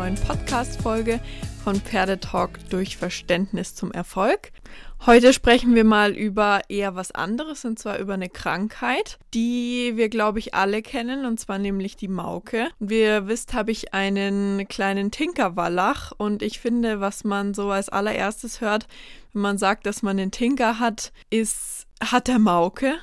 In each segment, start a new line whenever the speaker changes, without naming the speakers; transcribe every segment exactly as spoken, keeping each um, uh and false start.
neuen Podcast-Folge von Pferdetalk durch Verständnis zum Erfolg. Heute sprechen wir mal über eher was anderes, und zwar über eine Krankheit, die wir, glaube ich, alle kennen, und zwar nämlich die Mauke. Wie ihr wisst, habe ich einen kleinen Tinkerwallach, und ich finde, was man so als allererstes hört, wenn man sagt, dass man einen Tinker hat, ist, hat er Mauke.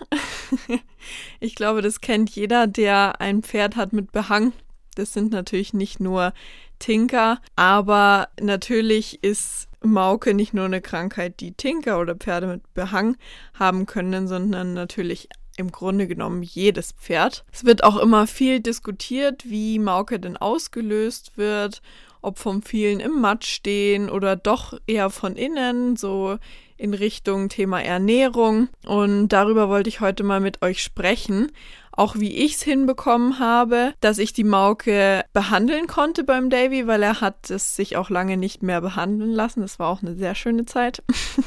Ich glaube, das kennt jeder, der ein Pferd hat mit Behang. Das sind natürlich nicht nur Tinker, aber natürlich ist Mauke nicht nur eine Krankheit, die Tinker oder Pferde mit Behang haben können, sondern natürlich im Grunde genommen jedes Pferd. Es wird auch immer viel diskutiert, wie Mauke denn ausgelöst wird, ob vom vielen im Matsch stehen oder doch eher von innen, so in Richtung Thema Ernährung. Und darüber wollte ich heute mal mit euch sprechen. Auch wie ich es hinbekommen habe, dass ich die Mauke behandeln konnte beim Davy, weil er hat es sich auch lange nicht mehr behandeln lassen. Das war auch eine sehr schöne Zeit.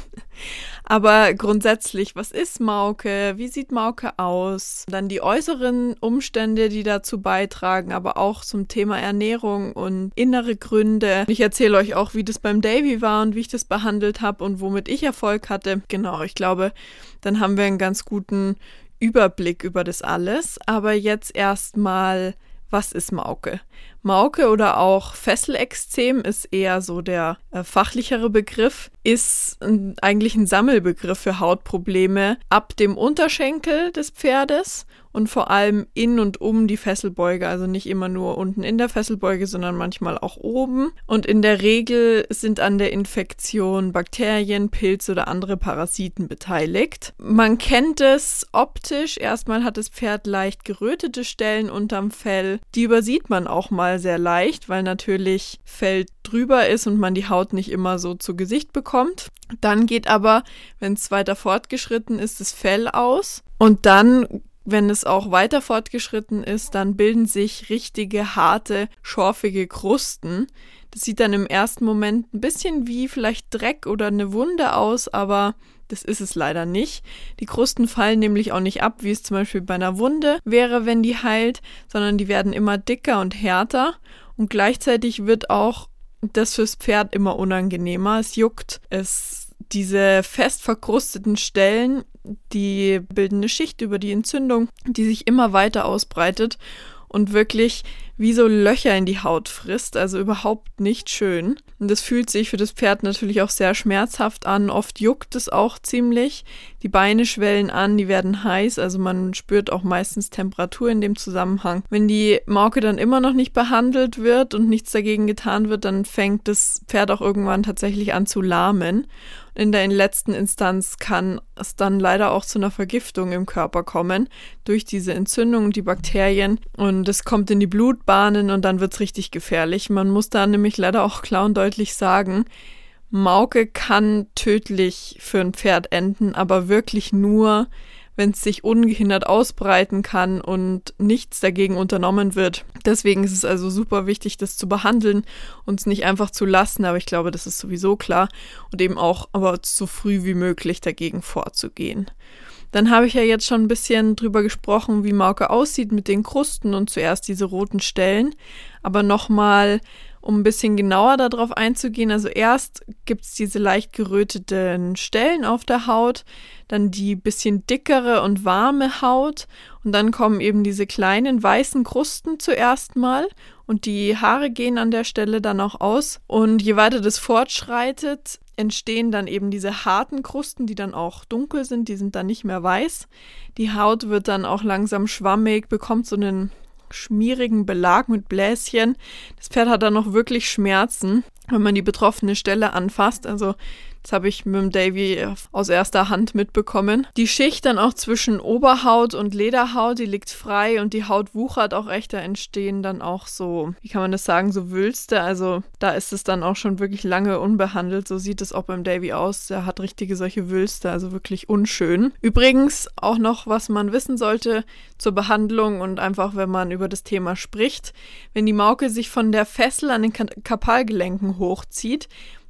Aber grundsätzlich, was ist Mauke? Wie sieht Mauke aus? Dann die äußeren Umstände, die dazu beitragen, aber auch zum Thema Ernährung und innere Gründe. Ich erzähle euch auch, wie das beim Davy war und wie ich das behandelt habe und womit ich Erfolg hatte. Genau, ich glaube, dann haben wir einen ganz guten Überblick über das alles. Aber jetzt erstmal, was ist Mauke? Mauke oder auch Fesselekzem ist eher so der äh, fachlichere Begriff, ist ein, eigentlich ein Sammelbegriff für Hautprobleme ab dem Unterschenkel des Pferdes und vor allem in und um die Fesselbeuge, also nicht immer nur unten in der Fesselbeuge, sondern manchmal auch oben. Und in der Regel sind an der Infektion Bakterien, Pilze oder andere Parasiten beteiligt. Man kennt es optisch. Erstmal hat das Pferd leicht gerötete Stellen unterm Fell. Die übersieht man auch mal sehr leicht, weil natürlich Fell drüber ist und man die Haut nicht immer so zu Gesicht bekommt. Dann geht aber, wenn es weiter fortgeschritten ist, das Fell aus. Und dann, wenn es auch weiter fortgeschritten ist, dann bilden sich richtige, harte, schorfige Krusten. Das sieht dann im ersten Moment ein bisschen wie vielleicht Dreck oder eine Wunde aus, aber das ist es leider nicht. Die Krusten fallen nämlich auch nicht ab, wie es zum Beispiel bei einer Wunde wäre, wenn die heilt, sondern die werden immer dicker und härter. Und gleichzeitig wird auch das fürs Pferd immer unangenehmer. Es juckt, es diese fest verkrusteten Stellen, die bilden eine Schicht über die Entzündung, die sich immer weiter ausbreitet und wirklich wie so Löcher in die Haut frisst, also überhaupt nicht schön. Und das fühlt sich für das Pferd natürlich auch sehr schmerzhaft an. Oft juckt es auch ziemlich. Die Beine schwellen an, die werden heiß, also man spürt auch meistens Temperatur in dem Zusammenhang. Wenn die Mauke dann immer noch nicht behandelt wird und nichts dagegen getan wird, dann fängt das Pferd auch irgendwann tatsächlich an zu lahmen. In der letzten Instanz kann es dann leider auch zu einer Vergiftung im Körper kommen durch diese Entzündung und die Bakterien. Und es kommt in die Blutbahnen und dann wird es richtig gefährlich. Man muss da nämlich leider auch klar und deutlich sagen, Mauke kann tödlich für ein Pferd enden, aber wirklich nur, wenn es sich ungehindert ausbreiten kann und nichts dagegen unternommen wird. Deswegen ist es also super wichtig, das zu behandeln und es nicht einfach zu lassen, aber ich glaube, das ist sowieso klar und eben auch aber so früh wie möglich dagegen vorzugehen. Dann habe ich ja jetzt schon ein bisschen drüber gesprochen, wie Mauke aussieht mit den Krusten und zuerst diese roten Stellen, aber nochmal, um ein bisschen genauer darauf einzugehen, also erst gibt es diese leicht geröteten Stellen auf der Haut, dann die bisschen dickere und warme Haut und dann kommen eben diese kleinen weißen Krusten zuerst mal und die Haare gehen an der Stelle dann auch aus und je weiter das fortschreitet, entstehen dann eben diese harten Krusten, die dann auch dunkel sind, die sind dann nicht mehr weiß. Die Haut wird dann auch langsam schwammig, bekommt so einen schmierigen Belag mit Bläschen. Das Pferd hat dann noch wirklich Schmerzen, wenn man die betroffene Stelle anfasst. Also das habe ich mit dem Davy aus erster Hand mitbekommen. Die Schicht dann auch zwischen Oberhaut und Lederhaut, die liegt frei und die Haut wuchert auch echt. Da entstehen dann auch so, wie kann man das sagen, so Wülste. Also da ist es dann auch schon wirklich lange unbehandelt. So sieht es auch beim Davy aus. Der hat richtige solche Wülste, also wirklich unschön. Übrigens auch noch, was man wissen sollte zur Behandlung und einfach, wenn man über das Thema spricht. Wenn die Mauke sich von der Fessel an den Kapalgelenken hochzieht,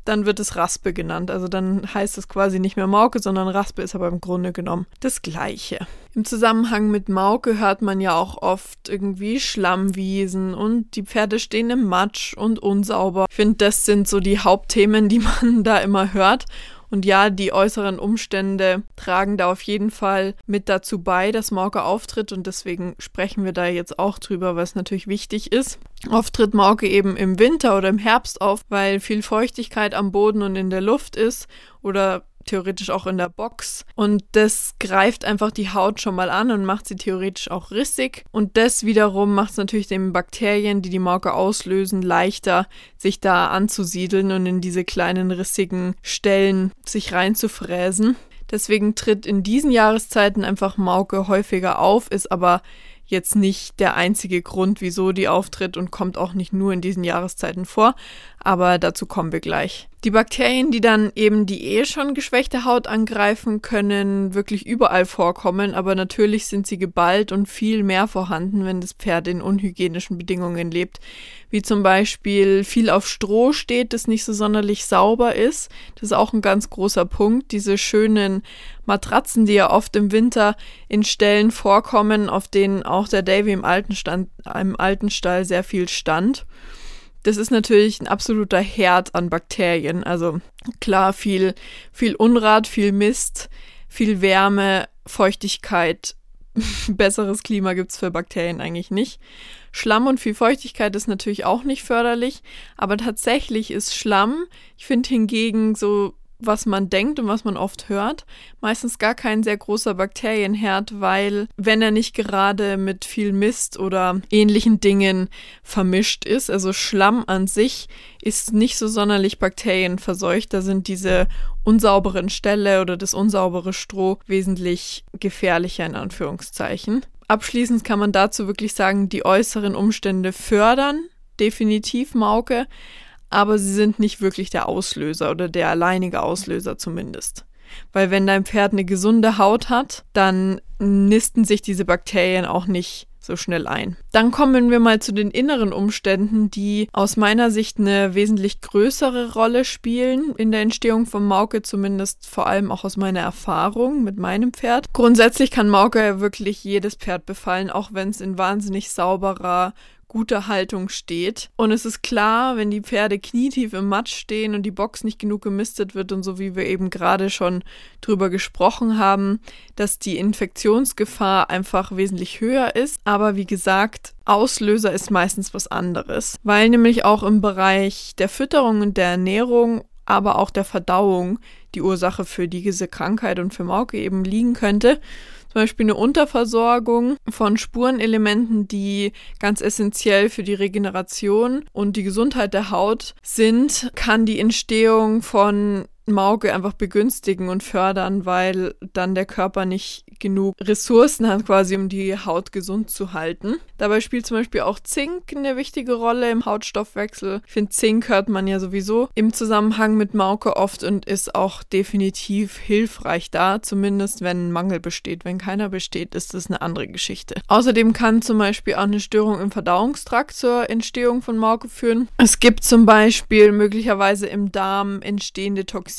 dann wird es Raspe genannt. Also dann heißt es quasi nicht mehr Mauke, sondern Raspe ist aber im Grunde genommen das Gleiche. Im Zusammenhang mit Mauke hört man ja auch oft irgendwie Schlammwiesen und die Pferde stehen im Matsch und unsauber. Ich finde, das sind so die Hauptthemen, die man da immer hört. Und ja, die äußeren Umstände tragen da auf jeden Fall mit dazu bei, dass Mauke auftritt und deswegen sprechen wir da jetzt auch drüber, was natürlich wichtig ist. Oft tritt Mauke eben im Winter oder im Herbst auf, weil viel Feuchtigkeit am Boden und in der Luft ist oder theoretisch auch in der Box und das greift einfach die Haut schon mal an und macht sie theoretisch auch rissig und das wiederum macht es natürlich den Bakterien, die die Mauke auslösen, leichter, sich da anzusiedeln und in diese kleinen rissigen Stellen sich reinzufräsen. Deswegen tritt in diesen Jahreszeiten einfach Mauke häufiger auf, ist aber jetzt nicht der einzige Grund, wieso die auftritt und kommt auch nicht nur in diesen Jahreszeiten vor, aber dazu kommen wir gleich. Die Bakterien, die dann eben die eh schon geschwächte Haut angreifen, können wirklich überall vorkommen, aber natürlich sind sie geballt und viel mehr vorhanden, wenn das Pferd in unhygienischen Bedingungen lebt, wie zum Beispiel viel auf Stroh steht, das nicht so sonderlich sauber ist. Das ist auch ein ganz großer Punkt. Diese schönen Matratzen, die ja oft im Winter in Ställen vorkommen, auf denen auch der Davy im alten, Stand, im alten Stall sehr viel stand. Das ist natürlich ein absoluter Herd an Bakterien. Also klar, viel, viel Unrat, viel Mist, viel Wärme, Feuchtigkeit. Besseres Klima gibt's für Bakterien eigentlich nicht. Schlamm und viel Feuchtigkeit ist natürlich auch nicht förderlich, aber tatsächlich ist Schlamm, ich finde hingegen so, was man denkt und was man oft hört, meistens gar kein sehr großer Bakterienherd, weil wenn er nicht gerade mit viel Mist oder ähnlichen Dingen vermischt ist, also Schlamm an sich ist nicht so sonderlich bakterienverseucht, da sind diese unsauberen Ställe oder das unsaubere Stroh wesentlich gefährlicher in Anführungszeichen. Abschließend kann man dazu wirklich sagen, die äußeren Umstände fördern definitiv Mauke, aber sie sind nicht wirklich der Auslöser oder der alleinige Auslöser zumindest. Weil wenn dein Pferd eine gesunde Haut hat, dann nisten sich diese Bakterien auch nicht so schnell ein. Dann kommen wir mal zu den inneren Umständen, die aus meiner Sicht eine wesentlich größere Rolle spielen in der Entstehung von Mauke, zumindest vor allem auch aus meiner Erfahrung mit meinem Pferd. Grundsätzlich kann Mauke wirklich jedes Pferd befallen, auch wenn es in wahnsinnig sauberer, guter Haltung steht. Und es ist klar, wenn die Pferde knietief im Matsch stehen und die Box nicht genug gemistet wird und so wie wir eben gerade schon drüber gesprochen haben, dass die Infektionsgefahr einfach wesentlich höher ist. Aber wie gesagt, Auslöser ist meistens was anderes, weil nämlich auch im Bereich der Fütterung und der Ernährung, aber auch der Verdauung die Ursache für diese Krankheit und für Mauke eben liegen könnte. Zum Beispiel eine Unterversorgung von Spurenelementen, die ganz essentiell für die Regeneration und die Gesundheit der Haut sind, kann die Entstehung von Mauke einfach begünstigen und fördern, weil dann der Körper nicht genug Ressourcen hat, quasi um die Haut gesund zu halten. Dabei spielt zum Beispiel auch Zink eine wichtige Rolle im Hautstoffwechsel. Ich finde, Zink hört man ja sowieso im Zusammenhang mit Mauke oft und ist auch definitiv hilfreich da, zumindest wenn ein Mangel besteht. Wenn keiner besteht, ist das eine andere Geschichte. Außerdem kann zum Beispiel auch eine Störung im Verdauungstrakt zur Entstehung von Mauke führen. Es gibt zum Beispiel möglicherweise im Darm entstehende Toxine,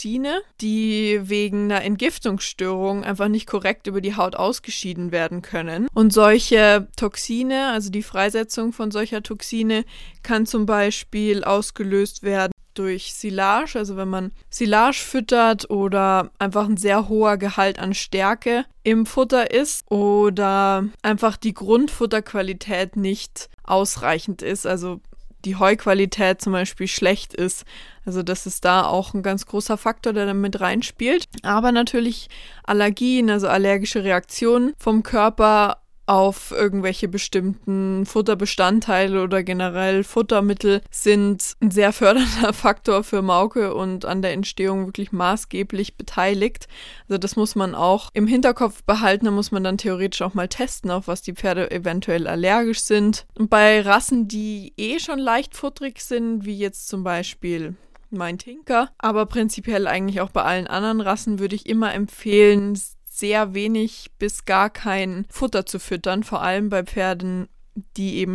die wegen einer Entgiftungsstörung einfach nicht korrekt über die Haut ausgeschieden werden können. Und solche Toxine, also die Freisetzung von solcher Toxine, kann zum Beispiel ausgelöst werden durch Silage, also wenn man Silage füttert oder einfach ein sehr hoher Gehalt an Stärke im Futter ist oder einfach die Grundfutterqualität nicht ausreichend ist, also die Heuqualität zum Beispiel schlecht ist. Also das ist da auch ein ganz großer Faktor, der damit reinspielt. Aber natürlich Allergien, also allergische Reaktionen vom Körper auf irgendwelche bestimmten Futterbestandteile oder generell Futtermittel sind ein sehr fördernder Faktor für Mauke und an der Entstehung wirklich maßgeblich beteiligt. Also das muss man auch im Hinterkopf behalten, da muss man dann theoretisch auch mal testen, auf was die Pferde eventuell allergisch sind. Und bei Rassen, die eh schon leicht futterig sind, wie jetzt zum Beispiel mein Tinker, aber prinzipiell eigentlich auch bei allen anderen Rassen, würde ich immer empfehlen, sehr wenig bis gar kein Futter zu füttern, vor allem bei Pferden, die eben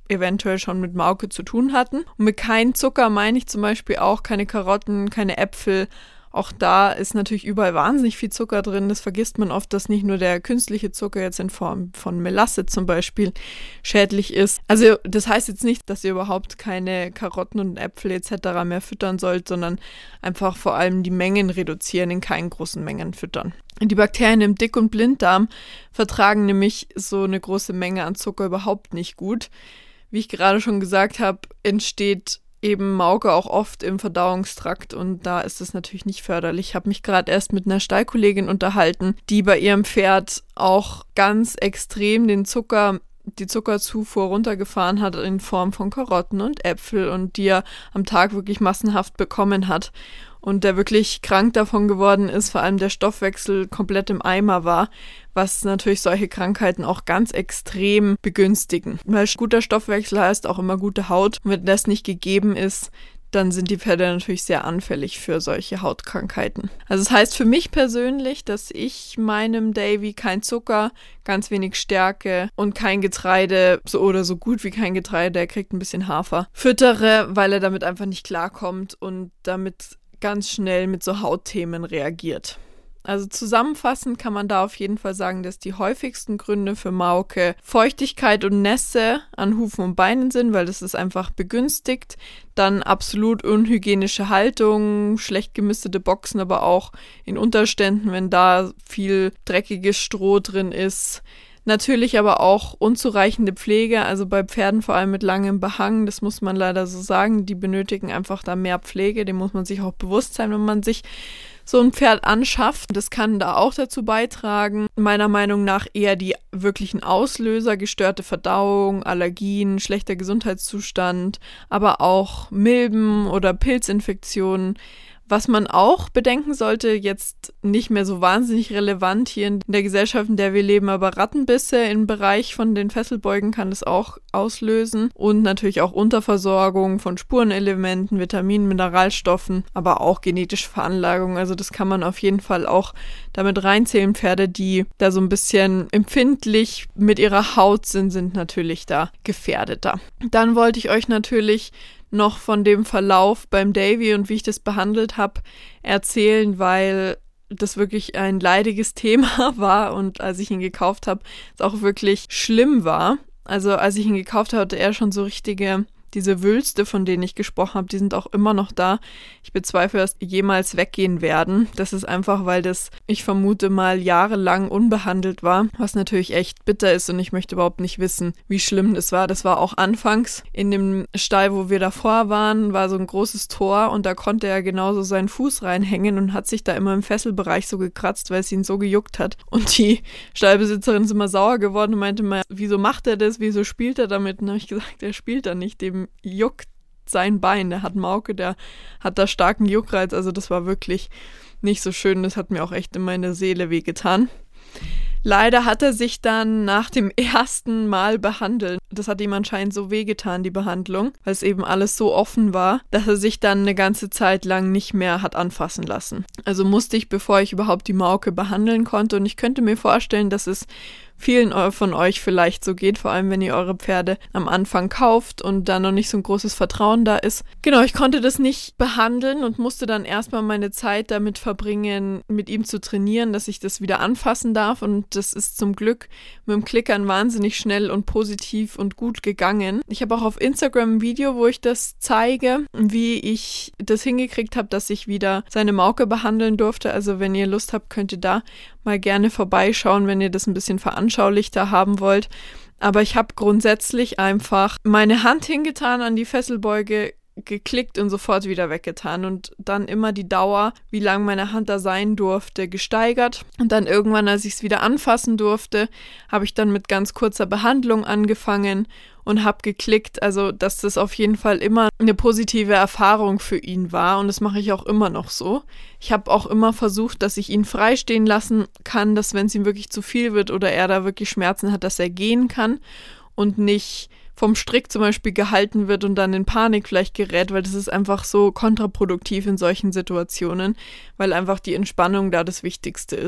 eventuell schon mit Mauke zu tun hatten. Und mit kein Zucker meine ich zum Beispiel auch keine Karotten, keine Äpfel. Auch da ist natürlich überall wahnsinnig viel Zucker drin. Das vergisst man oft, dass nicht nur der künstliche Zucker jetzt in Form von Melasse zum Beispiel schädlich ist. Also das heißt jetzt nicht, dass ihr überhaupt keine Karotten und Äpfel et cetera mehr füttern sollt, sondern einfach vor allem die Mengen reduzieren, in keinen großen Mengen füttern. Die Bakterien im Dick- und Blinddarm vertragen nämlich so eine große Menge an Zucker überhaupt nicht gut. Wie ich gerade schon gesagt habe, entsteht eben Mauke auch oft im Verdauungstrakt und da ist es natürlich nicht förderlich. Ich habe mich gerade erst mit einer Stallkollegin unterhalten, die bei ihrem Pferd auch ganz extrem den Zucker, die Zuckerzufuhr runtergefahren hat in Form von Karotten und Äpfel und die er am Tag wirklich massenhaft bekommen hat. Und der wirklich krank davon geworden ist, vor allem der Stoffwechsel komplett im Eimer war, was natürlich solche Krankheiten auch ganz extrem begünstigen. Weil guter Stoffwechsel heißt auch immer gute Haut. Und wenn das nicht gegeben ist, dann sind die Pferde natürlich sehr anfällig für solche Hautkrankheiten. Also das heißt für mich persönlich, dass ich meinem Davy kein Zucker, ganz wenig Stärke und kein Getreide, so oder so gut wie kein Getreide, er kriegt ein bisschen Hafer, füttere, weil er damit einfach nicht klarkommt und damit ganz schnell mit so Hautthemen reagiert. Also zusammenfassend kann man da auf jeden Fall sagen, dass die häufigsten Gründe für Mauke Feuchtigkeit und Nässe an Hufen und Beinen sind, weil das ist einfach begünstigt. Dann absolut unhygienische Haltung, schlecht gemistete Boxen, aber auch in Unterständen, wenn da viel dreckiges Stroh drin ist. Natürlich aber auch unzureichende Pflege, also bei Pferden vor allem mit langem Behang, das muss man leider so sagen, die benötigen einfach da mehr Pflege, dem muss man sich auch bewusst sein, wenn man sich so ein Pferd anschafft. Das kann da auch dazu beitragen. Meiner Meinung nach eher die wirklichen Auslöser, gestörte Verdauung, Allergien, schlechter Gesundheitszustand, aber auch Milben oder Pilzinfektionen. Was man auch bedenken sollte, jetzt nicht mehr so wahnsinnig relevant hier in der Gesellschaft, in der wir leben, aber Rattenbisse im Bereich von den Fesselbeugen kann das auch auslösen und natürlich auch Unterversorgung von Spurenelementen, Vitaminen, Mineralstoffen, aber auch genetische Veranlagung. Also das kann man auf jeden Fall auch damit reinzählen. Pferde, die da so ein bisschen empfindlich mit ihrer Haut sind, sind natürlich da gefährdeter. Dann wollte ich euch natürlich noch von dem Verlauf beim Davy und wie ich das behandelt habe, erzählen, weil das wirklich ein leidiges Thema war und als ich ihn gekauft habe, es auch wirklich schlimm war. Also als ich ihn gekauft habe, hatte er schon so richtige, diese Wülste, von denen ich gesprochen habe, die sind auch immer noch da. Ich bezweifle, dass die jemals weggehen werden. Das ist einfach, weil das, ich vermute mal, jahrelang unbehandelt war, was natürlich echt bitter ist und ich möchte überhaupt nicht wissen, wie schlimm das war. Das war auch anfangs in dem Stall, wo wir davor waren, war so ein großes Tor und da konnte er genauso seinen Fuß reinhängen und hat sich da immer im Fesselbereich so gekratzt, weil es ihn so gejuckt hat. Und die Stallbesitzerin ist immer sauer geworden und meinte mal, wieso macht er das, wieso spielt er damit? Und dann habe ich gesagt, er spielt da nicht, dem juckt sein Bein, der hat Mauke, der hat da starken Juckreiz, also das war wirklich nicht so schön, das hat mir auch echt in meine Seele wehgetan. Leider hat er sich dann nach dem ersten Mal behandeln, das hat ihm anscheinend so wehgetan, die Behandlung, weil es eben alles so offen war, dass er sich dann eine ganze Zeit lang nicht mehr hat anfassen lassen. Also musste ich, bevor ich überhaupt die Mauke behandeln konnte, und ich könnte mir vorstellen, dass es vielen von euch vielleicht so geht, vor allem wenn ihr eure Pferde am Anfang kauft und da noch nicht so ein großes Vertrauen da ist. Genau, ich konnte das nicht behandeln und musste dann erstmal meine Zeit damit verbringen, mit ihm zu trainieren, dass ich das wieder anfassen darf, und das ist zum Glück mit dem Klickern wahnsinnig schnell und positiv und gut gegangen. Ich habe auch auf Instagram ein Video, wo ich das zeige, wie ich das hingekriegt habe, dass ich wieder seine Mauke behandeln durfte. Also wenn ihr Lust habt, könnt ihr da mal gerne vorbeischauen, wenn ihr das ein bisschen veranschaulichter haben wollt. Aber ich habe grundsätzlich einfach meine Hand hingetan, an die Fesselbeuge geklickt und sofort wieder weggetan und dann immer die Dauer, wie lang meine Hand da sein durfte, gesteigert. Und dann irgendwann, als ich es wieder anfassen durfte, habe ich dann mit ganz kurzer Behandlung angefangen und habe geklickt, also dass das auf jeden Fall immer eine positive Erfahrung für ihn war, und das mache ich auch immer noch so. Ich habe auch immer versucht, dass ich ihn freistehen lassen kann, dass wenn es ihm wirklich zu viel wird oder er da wirklich Schmerzen hat, dass er gehen kann und nicht vom Strick zum Beispiel gehalten wird und dann in Panik vielleicht gerät, weil das ist einfach so kontraproduktiv in solchen Situationen, weil einfach die Entspannung da das Wichtigste ist.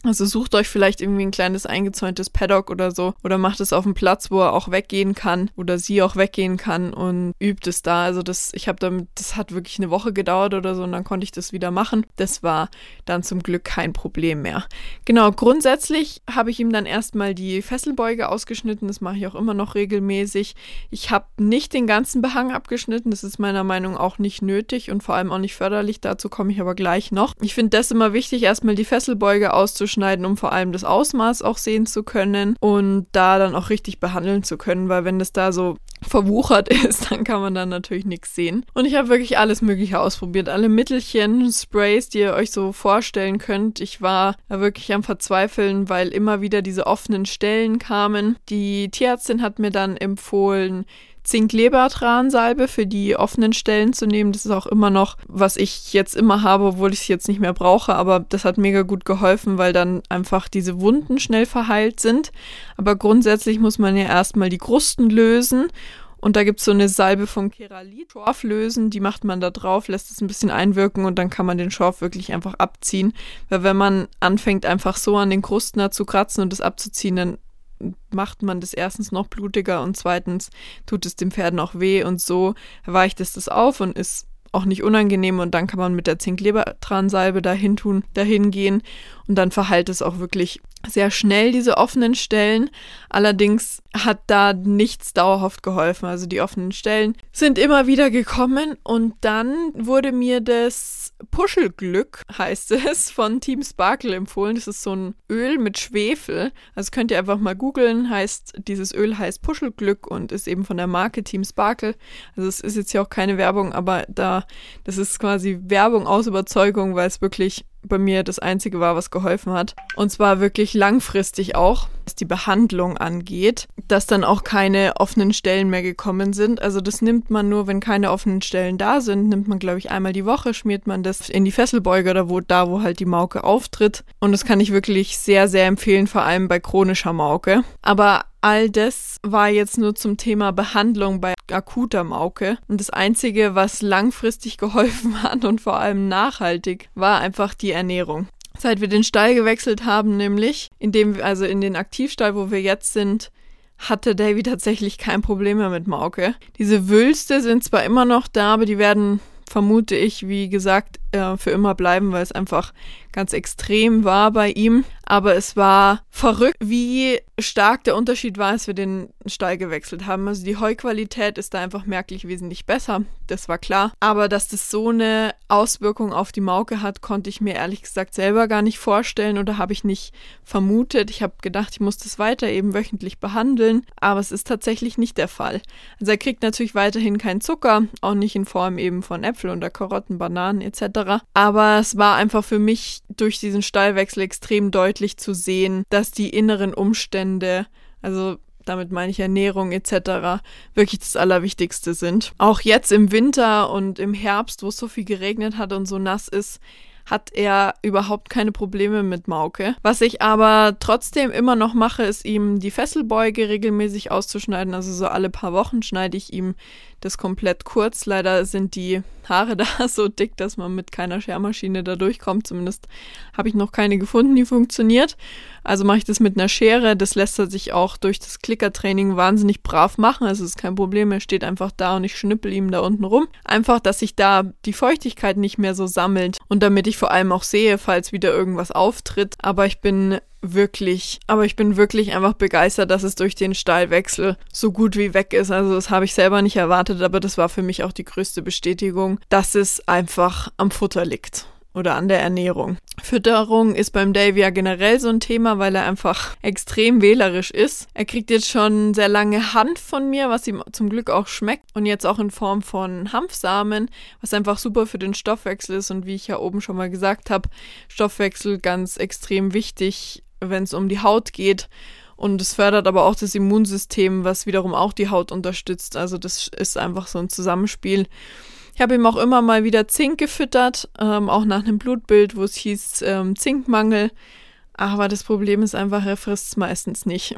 Also sucht euch vielleicht irgendwie ein kleines eingezäuntes Paddock oder so oder macht es auf einem Platz, wo er auch weggehen kann oder sie auch weggehen kann und übt es da. Also das, ich habe damit, das hat wirklich eine Woche gedauert oder so und dann konnte ich das wieder machen. Das war dann zum Glück kein Problem mehr. Genau, grundsätzlich habe ich ihm dann erstmal die Fesselbeuge ausgeschnitten. Das mache ich auch immer noch regelmäßig. Ich habe nicht den ganzen Behang abgeschnitten. Das ist meiner Meinung nach auch nicht nötig und vor allem auch nicht förderlich. Dazu komme ich aber gleich noch. Ich finde das immer wichtig, erstmal die Fesselbeuge auszuschneiden, schneiden, um vor allem das Ausmaß auch sehen zu können und da dann auch richtig behandeln zu können, weil wenn das da so verwuchert ist, dann kann man dann natürlich nichts sehen. Und ich habe wirklich alles Mögliche ausprobiert. Alle Mittelchen, Sprays, die ihr euch so vorstellen könnt. Ich war da wirklich am Verzweifeln, weil immer wieder diese offenen Stellen kamen. Die Tierärztin hat mir dann empfohlen, Zink-Lebertran-Salbe für die offenen Stellen zu nehmen. Das ist auch immer noch, was ich jetzt immer habe, obwohl ich es jetzt nicht mehr brauche. Aber das hat mega gut geholfen, weil dann einfach diese Wunden schnell verheilt sind. Aber grundsätzlich muss man ja erstmal die Krusten lösen. Und da gibt es so eine Salbe vom Keralit, Schorf lösen, die macht man da drauf, lässt es ein bisschen einwirken und dann kann man den Schorf wirklich einfach abziehen. Weil wenn man anfängt, einfach so an den Krusten da zu kratzen und das abzuziehen, dann macht man das erstens noch blutiger und zweitens tut es dem Pferd noch weh und so weicht es das auf und ist auch nicht unangenehm und dann kann man mit der Zink-Lebertran-Salbe dahin tun, dahin gehen und dann verheilt es auch wirklich sehr schnell, diese offenen Stellen. Allerdings hat da nichts dauerhaft geholfen. Also die offenen Stellen sind immer wieder gekommen und dann wurde mir das Puschelglück, heißt es, von Team Sparkle empfohlen. Das ist so ein Öl mit Schwefel. Also könnt ihr einfach mal googeln. Heißt, dieses Öl heißt Puschelglück und ist eben von der Marke Team Sparkle. Also es ist jetzt hier auch keine Werbung, aber da, das ist quasi Werbung aus Überzeugung, weil es wirklich bei mir das Einzige war, was geholfen hat. Und zwar wirklich langfristig auch, was die Behandlung angeht, dass dann auch keine offenen Stellen mehr gekommen sind. Also das nimmt man nur, wenn keine offenen Stellen da sind, nimmt man, glaube ich, einmal die Woche, schmiert man das in die Fesselbeuge oder wo, da, wo halt die Mauke auftritt. Und das kann ich wirklich sehr, sehr empfehlen, vor allem bei chronischer Mauke. Aber all das war jetzt nur zum Thema Behandlung bei akuter Mauke. Und das Einzige, was langfristig geholfen hat und vor allem nachhaltig, war einfach die Ernährung. Seit wir den Stall gewechselt haben, nämlich, in dem, also in den Aktivstall, wo wir jetzt sind, hatte Davy tatsächlich kein Problem mehr mit Mauke. Diese Wülste sind zwar immer noch da, aber die werden, vermute ich, wie gesagt, äh, für immer bleiben, weil es einfach ganz extrem war bei ihm. Aber es war verrückt, wie stark der Unterschied war, als wir den Stall gewechselt haben. Also die Heuqualität ist da einfach merklich wesentlich besser, das war klar. Aber dass das so eine Auswirkung auf die Mauke hat, konnte ich mir ehrlich gesagt selber gar nicht vorstellen oder habe ich nicht vermutet. Ich habe gedacht, ich muss das weiter eben wöchentlich behandeln, aber es ist tatsächlich nicht der Fall. Also er kriegt natürlich weiterhin keinen Zucker, auch nicht in Form eben von Äpfeln oder Karotten, Bananen et cetera. Aber es war einfach für mich durch diesen Stallwechsel extrem deutlich zu sehen, dass die inneren Umstände, also damit meine ich Ernährung et cetera, wirklich das Allerwichtigste sind. Auch jetzt im Winter und im Herbst, wo es so viel geregnet hat und so nass ist, hat er überhaupt keine Probleme mit Mauke. Was ich aber trotzdem immer noch mache, ist ihm die Fesselbeuge regelmäßig auszuschneiden. Also so alle paar Wochen schneide ich ihm das komplett kurz. Leider sind die Haare da so dick, dass man mit keiner Schermaschine da durchkommt. Zumindest habe ich noch keine gefunden, die funktioniert. Also mache ich das mit einer Schere. Das lässt er sich auch durch das Klickertraining wahnsinnig brav machen. Also ist kein Problem. Er steht einfach da und ich schnippel ihm da unten rum. Einfach, dass sich da die Feuchtigkeit nicht mehr so sammelt. Und damit ich vor allem auch sehe, falls wieder irgendwas auftritt. Aber ich bin wirklich, aber ich bin wirklich einfach begeistert, dass es durch den Stallwechsel so gut wie weg ist. Also das habe ich selber nicht erwartet, aber das war für mich auch die größte Bestätigung, dass es einfach am Futter liegt oder an der Ernährung. Fütterung ist beim Davy ja generell so ein Thema, weil er einfach extrem wählerisch ist. Er kriegt jetzt schon sehr lange Hanf von mir, was ihm zum Glück auch schmeckt und jetzt auch in Form von Hanfsamen, was einfach super für den Stoffwechsel ist und wie ich ja oben schon mal gesagt habe, Stoffwechsel ganz extrem wichtig, wenn es um die Haut geht. Und es fördert aber auch das Immunsystem, was wiederum auch die Haut unterstützt. Also das ist einfach so ein Zusammenspiel. Ich habe ihm auch immer mal wieder Zink gefüttert, ähm, auch nach einem Blutbild, wo es hieß ähm, Zinkmangel. Aber das Problem ist einfach, er frisst es meistens nicht.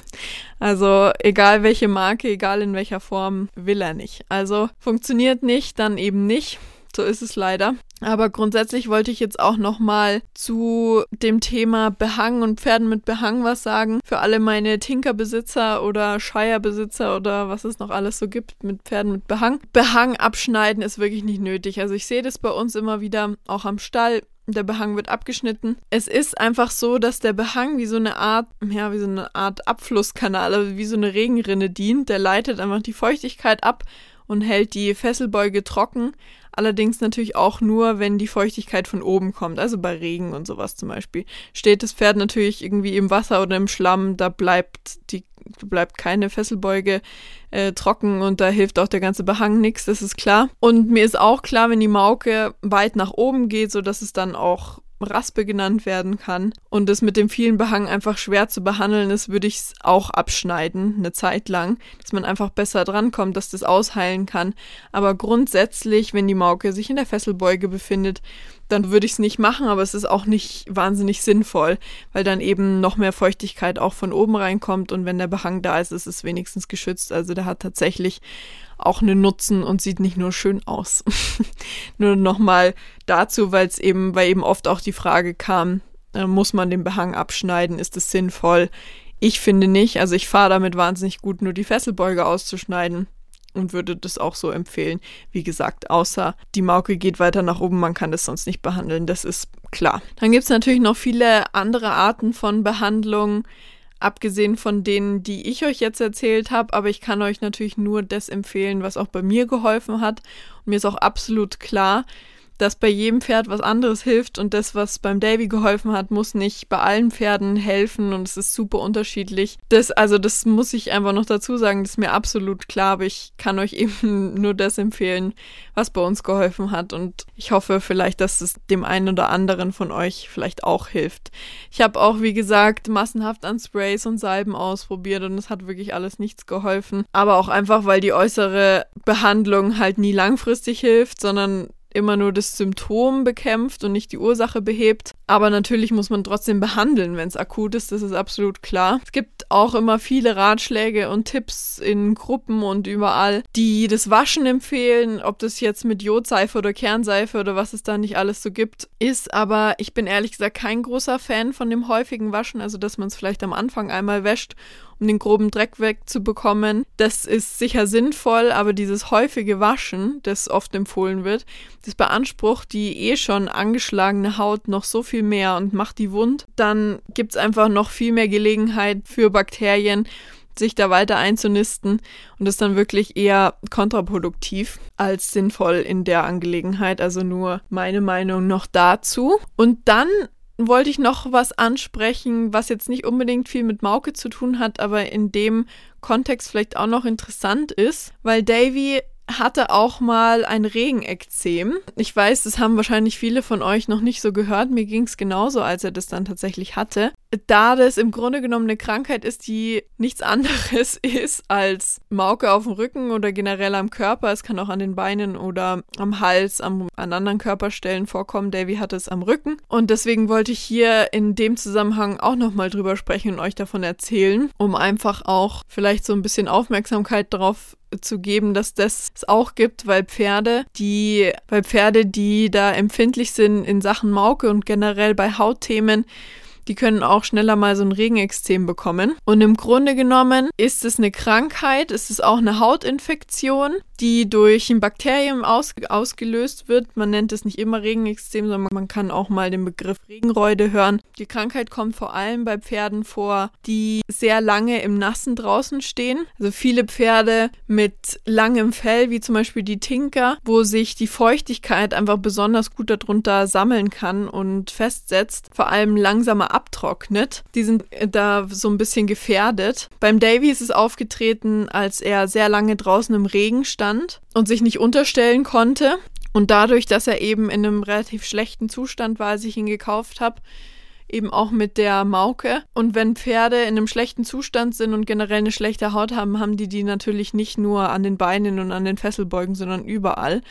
Also egal welche Marke, egal in welcher Form, will er nicht. Also funktioniert nicht, dann eben nicht. So ist es leider. Aber grundsätzlich wollte ich jetzt auch nochmal zu dem Thema Behang und Pferden mit Behang was sagen. Für alle meine Tinkerbesitzer oder Shire-Besitzer oder was es noch alles so gibt mit Pferden mit Behang. Behang abschneiden ist wirklich nicht nötig. Also ich sehe das bei uns immer wieder, auch am Stall. Der Behang wird abgeschnitten. Es ist einfach so, dass der Behang wie so eine Art, ja, wie so eine Art Abflusskanal, also wie so eine Regenrinne dient. Der leitet einfach die Feuchtigkeit ab und hält die Fesselbeuge trocken. Allerdings natürlich auch nur, wenn die Feuchtigkeit von oben kommt, also bei Regen und sowas zum Beispiel. Steht das Pferd natürlich irgendwie im Wasser oder im Schlamm, da bleibt die bleibt keine Fesselbeuge äh, trocken und da hilft auch der ganze Behang nichts, das ist klar. Und mir ist auch klar, wenn die Mauke weit nach oben geht, sodass es dann auch Raspe genannt werden kann und es mit dem vielen Behang einfach schwer zu behandeln ist, würde ich es auch abschneiden, eine Zeit lang, dass man einfach besser drankommt, dass das ausheilen kann. Aber grundsätzlich, wenn die Mauke sich in der Fesselbeuge befindet, dann würde ich es nicht machen, aber es ist auch nicht wahnsinnig sinnvoll, weil dann eben noch mehr Feuchtigkeit auch von oben reinkommt und wenn der Behang da ist, ist es wenigstens geschützt. Also der hat tatsächlich auch einen Nutzen und sieht nicht nur schön aus. Nur nochmal dazu, weil es eben, weil eben oft auch die Frage kam, äh, muss man den Behang abschneiden, ist es sinnvoll? Ich finde nicht, also ich fahre damit wahnsinnig gut, nur die Fesselbeuge auszuschneiden und würde das auch so empfehlen. Wie gesagt, außer die Mauke geht weiter nach oben, man kann das sonst nicht behandeln, das ist klar. Dann gibt es natürlich noch viele andere Arten von Behandlung, abgesehen von denen, die ich euch jetzt erzählt habe, aber ich kann euch natürlich nur das empfehlen, was auch bei mir geholfen hat. Und mir ist auch absolut klar, dass bei jedem Pferd was anderes hilft und das, was beim Davy geholfen hat, muss nicht bei allen Pferden helfen und es ist super unterschiedlich. Das, also das muss ich einfach noch dazu sagen, das ist mir absolut klar, aber ich kann euch eben nur das empfehlen, was bei uns geholfen hat und ich hoffe vielleicht, dass es dem einen oder anderen von euch vielleicht auch hilft. Ich habe auch, wie gesagt, massenhaft an Sprays und Salben ausprobiert und es hat wirklich alles nichts geholfen, aber auch einfach, weil die äußere Behandlung halt nie langfristig hilft, sondern immer nur das Symptom bekämpft und nicht die Ursache behebt. Aber natürlich muss man trotzdem behandeln, wenn es akut ist, das ist absolut klar. Es gibt auch immer viele Ratschläge und Tipps in Gruppen und überall, die das Waschen empfehlen, ob das jetzt mit Jodseife oder Kernseife oder was es da nicht alles so gibt, ist. Aber ich bin ehrlich gesagt kein großer Fan von dem häufigen Waschen, also dass man es vielleicht am Anfang einmal wäscht, um den groben Dreck wegzubekommen. Das ist sicher sinnvoll, aber dieses häufige Waschen, das oft empfohlen wird, das beansprucht die eh schon angeschlagene Haut noch so viel mehr und macht die wund. Dann gibt es einfach noch viel mehr Gelegenheit für Bakterien, sich da weiter einzunisten und ist dann wirklich eher kontraproduktiv als sinnvoll in der Angelegenheit. Also nur meine Meinung noch dazu. Und dann wollte ich noch was ansprechen, was jetzt nicht unbedingt viel mit Mauke zu tun hat, aber in dem Kontext vielleicht auch noch interessant ist, weil Davy hatte auch mal ein Regenekzem. Ich weiß, das haben wahrscheinlich viele von euch noch nicht so gehört. Mir ging es genauso, als er das dann tatsächlich hatte. Da das im Grunde genommen eine Krankheit ist, die nichts anderes ist als Mauke auf dem Rücken oder generell am Körper. Es kann auch an den Beinen oder am Hals, am, an anderen Körperstellen vorkommen. Davy hatte es am Rücken. Und deswegen wollte ich hier in dem Zusammenhang auch nochmal drüber sprechen und euch davon erzählen, um einfach auch vielleicht so ein bisschen Aufmerksamkeit darauf zu geben, dass das es auch gibt, weil Pferde, die, weil Pferde, die da empfindlich sind in Sachen Mauke und generell bei Hautthemen, die können auch schneller mal so ein Regenekzem bekommen. Und im Grunde genommen ist es eine Krankheit, ist es auch eine Hautinfektion, die durch ein Bakterium aus, ausgelöst wird. Man nennt es nicht immer Regenekzem, sondern man kann auch mal den Begriff Regenräude hören. Die Krankheit kommt vor allem bei Pferden vor, die sehr lange im Nassen draußen stehen. Also viele Pferde mit langem Fell, wie zum Beispiel die Tinker, wo sich die Feuchtigkeit einfach besonders gut darunter sammeln kann und festsetzt, vor allem langsamer abtrocknet. Die sind da so ein bisschen gefährdet. Beim Davy ist es aufgetreten, als er sehr lange draußen im Regen stand und sich nicht unterstellen konnte. Und dadurch, dass er eben in einem relativ schlechten Zustand war, als ich ihn gekauft habe, eben auch mit der Mauke. Und wenn Pferde in einem schlechten Zustand sind und generell eine schlechte Haut haben, haben die die natürlich nicht nur an den Beinen und an den Fesselbeugen, sondern überall.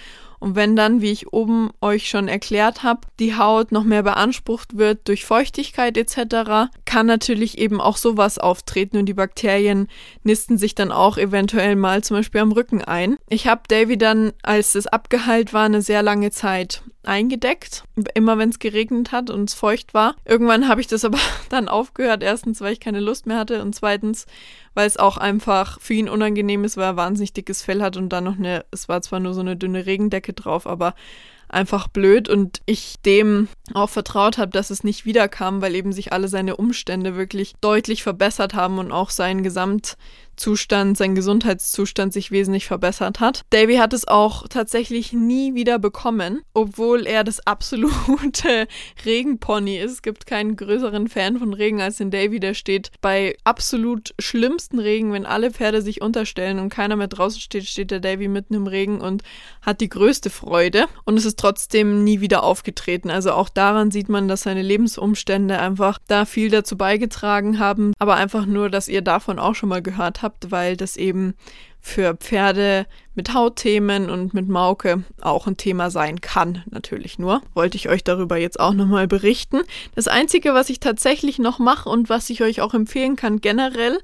Und wenn dann, wie ich oben euch schon erklärt habe, die Haut noch mehr beansprucht wird durch Feuchtigkeit et cetera, kann natürlich eben auch sowas auftreten und die Bakterien nisten sich dann auch eventuell mal zum Beispiel am Rücken ein. Ich habe Davy dann, als es abgeheilt war, eine sehr lange Zeit eingedeckt, immer wenn es geregnet hat und es feucht war. Irgendwann habe ich das aber dann aufgehört, erstens, weil ich keine Lust mehr hatte und zweitens, weil es auch einfach für ihn unangenehm ist, weil er wahnsinnig dickes Fell hat und dann noch eine, es war zwar nur so eine dünne Regendecke drauf, aber einfach blöd und ich dem auch vertraut habe, dass es nicht wiederkam, weil eben sich alle seine Umstände wirklich deutlich verbessert haben und auch sein Gesamtzustand, sein Gesundheitszustand sich wesentlich verbessert hat. Davy hat es auch tatsächlich nie wieder bekommen, obwohl er das absolute Regenpony ist. Es gibt keinen größeren Fan von Regen als den Davy, der steht bei absolut schlimmsten Regen, wenn alle Pferde sich unterstellen und keiner mehr draußen steht, steht der Davy mitten im Regen und hat die größte Freude und es ist trotzdem nie wieder aufgetreten. Also auch daran sieht man, dass seine Lebensumstände einfach da viel dazu beigetragen haben, aber einfach nur, dass ihr davon auch schon mal gehört habt, weil das eben für Pferde mit Hautthemen und mit Mauke auch ein Thema sein kann, natürlich nur. Wollte ich euch darüber jetzt auch nochmal berichten. Das Einzige, was ich tatsächlich noch mache und was ich euch auch empfehlen kann generell,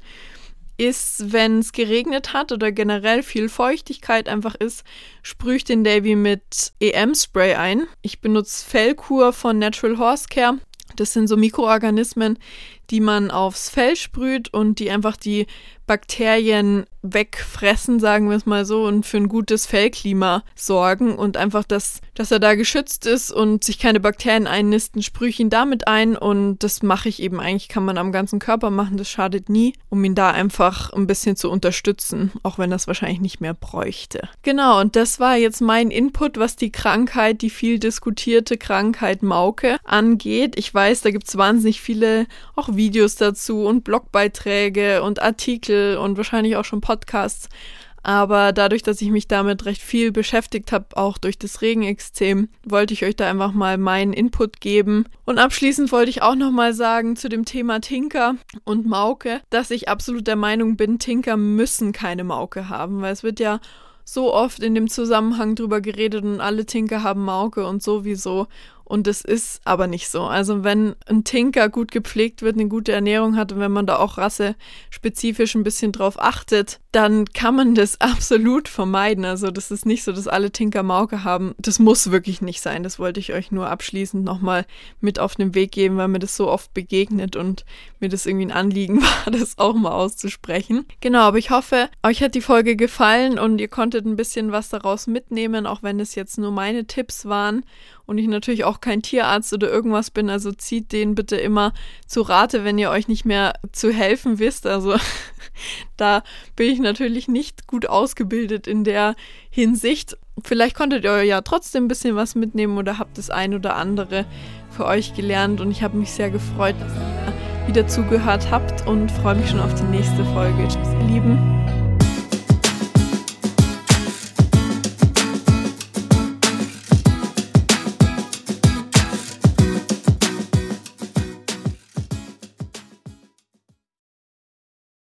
ist, wenn es geregnet hat oder generell viel Feuchtigkeit einfach ist, sprühe ich den Davy mit E M-Spray ein. Ich benutze Fellkur von Natural Horse Care. Das sind so Mikroorganismen, die man aufs Fell sprüht und die einfach die Bakterien wegfressen, sagen wir es mal so, und für ein gutes Fellklima sorgen und einfach, dass, dass er da geschützt ist und sich keine Bakterien einnisten, sprühe ich ihn damit ein und das mache ich eben eigentlich, kann man am ganzen Körper machen, das schadet nie, um ihn da einfach ein bisschen zu unterstützen, auch wenn das wahrscheinlich nicht mehr bräuchte. Genau, und das war jetzt mein Input, was die Krankheit, die viel diskutierte Krankheit Mauke angeht. Ich weiß, da gibt es wahnsinnig viele auch Videos dazu und Blogbeiträge und Artikel und wahrscheinlich auch schon Podcasts. Aber dadurch, dass ich mich damit recht viel beschäftigt habe, auch durch das Regenextrem, wollte ich euch da einfach mal meinen Input geben. Und abschließend wollte ich auch nochmal sagen zu dem Thema Tinker und Mauke, dass ich absolut der Meinung bin, Tinker müssen keine Mauke haben, weil es wird ja so oft in dem Zusammenhang drüber geredet und alle Tinker haben Mauke und sowieso. Und es ist aber nicht so. Also wenn ein Tinker gut gepflegt wird, eine gute Ernährung hat und wenn man da auch rassespezifisch ein bisschen drauf achtet, dann kann man das absolut vermeiden. Also das ist nicht so, dass alle Tinker Mauke haben. Das muss wirklich nicht sein. Das wollte ich euch nur abschließend nochmal mit auf den Weg geben, weil mir das so oft begegnet und mir das irgendwie ein Anliegen war, das auch mal auszusprechen. Genau, aber ich hoffe, euch hat die Folge gefallen und ihr konntet ein bisschen was daraus mitnehmen, auch wenn es jetzt nur meine Tipps waren. Und ich natürlich auch kein Tierarzt oder irgendwas bin, also zieht den bitte immer zu Rate, wenn ihr euch nicht mehr zu helfen wisst. Also da bin ich natürlich nicht gut ausgebildet in der Hinsicht. Vielleicht konntet ihr ja trotzdem ein bisschen was mitnehmen oder habt das ein oder andere für euch gelernt. Und ich habe mich sehr gefreut, dass ihr wieder zugehört habt und freue mich schon auf die nächste Folge. Tschüss, ihr Lieben.